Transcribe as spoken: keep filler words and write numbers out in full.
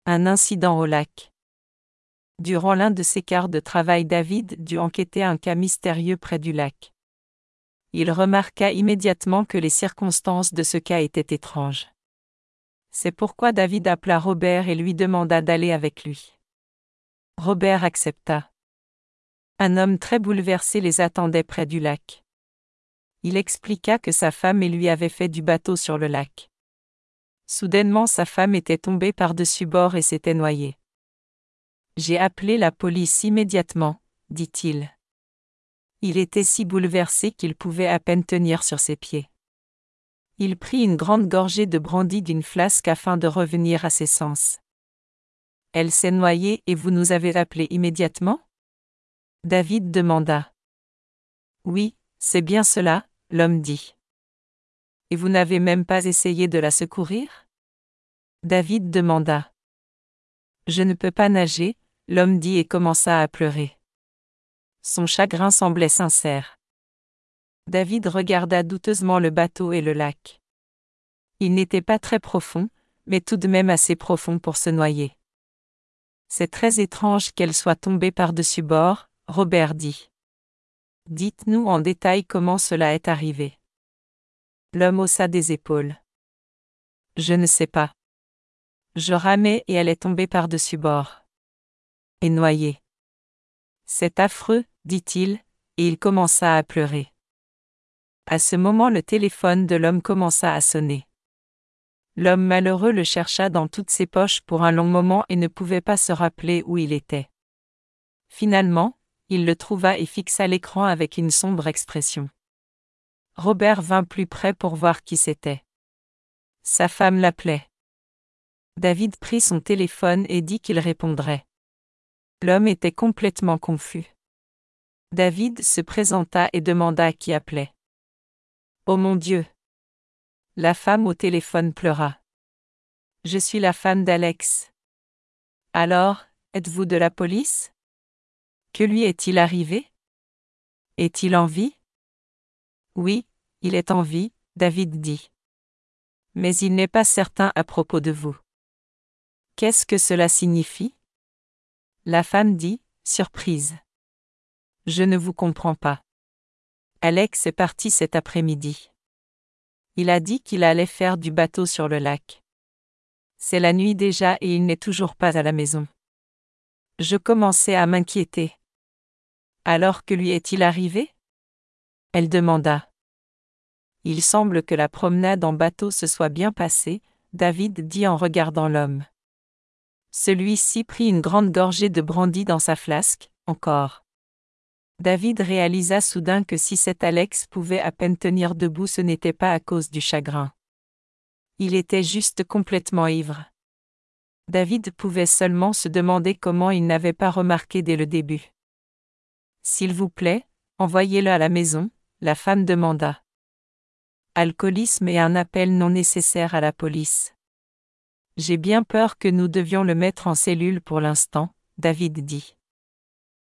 Un incident au lac. Durant l'un de ses quarts de travail, David dut enquêter un cas mystérieux près du lac. Il remarqua immédiatement que les circonstances de ce cas étaient étranges. C'est pourquoi David appela Robert et lui demanda d'aller avec lui. Robert accepta. Un homme très bouleversé les attendait près du lac. Il expliqua que sa femme et lui avaient fait du bateau sur le lac. Soudainement, sa femme était tombée par-dessus bord et s'était noyée. « J'ai appelé la police immédiatement », dit-il. Il était si bouleversé qu'il pouvait à peine tenir sur ses pieds. Il prit une grande gorgée de brandy d'une flasque afin de revenir à ses sens. « Elle s'est noyée et vous nous avez appelé immédiatement ?» David demanda. « Oui, c'est bien cela, » l'homme dit. « Et vous n'avez même pas essayé de la secourir ?» David demanda. « Je ne peux pas nager », l'homme dit et commença à pleurer. Son chagrin semblait sincère. David regarda douteusement le bateau et le lac. Il n'était pas très profond, mais tout de même assez profond pour se noyer. « C'est très étrange qu'elle soit tombée par-dessus bord », Robert dit. « Dites-nous en détail comment cela est arrivé. » L'homme haussa des épaules. « Je ne sais pas. Je ramais et elle est tombée par-dessus bord. Et noyée. C'est affreux, dit-il, et il commença à pleurer. À ce moment, le téléphone de l'homme commença à sonner. L'homme malheureux le chercha dans toutes ses poches pour un long moment et ne pouvait pas se rappeler où il était. Finalement, il le trouva et fixa l'écran avec une sombre expression. Robert vint plus près pour voir qui c'était. Sa femme l'appelait. David prit son téléphone et dit qu'il répondrait. L'homme était complètement confus. David se présenta et demanda qui appelait. « Oh mon Dieu !» La femme au téléphone pleura. « Je suis la femme d'Alex. »« Alors, êtes-vous de la police ? Que lui est-il arrivé ? Est-il en vie ? » ?»« Oui, il est en vie, » David dit. « Mais il n'est pas certain à propos de vous. » »« Qu'est-ce que cela signifie ? » La femme dit, surprise. « Je ne vous comprends pas. Alex est parti cet après-midi. Il a dit qu'il allait faire du bateau sur le lac. C'est la nuit déjà et il n'est toujours pas à la maison. Je commençais à m'inquiéter. Alors que lui est-il arrivé ? Elle demanda. Il semble que la promenade en bateau se soit bien passée, David dit en regardant l'homme. Celui-ci prit une grande gorgée de brandy dans sa flasque, encore. David réalisa soudain que si cet Alex pouvait à peine tenir debout, ce n'était pas à cause du chagrin. Il était juste complètement ivre. David pouvait seulement se demander comment il n'avait pas remarqué dès le début. « S'il vous plaît, envoyez-le à la maison », la femme demanda. Alcoolisme et un appel non nécessaire à la police. J'ai bien peur que nous devions le mettre en cellule pour l'instant, David dit.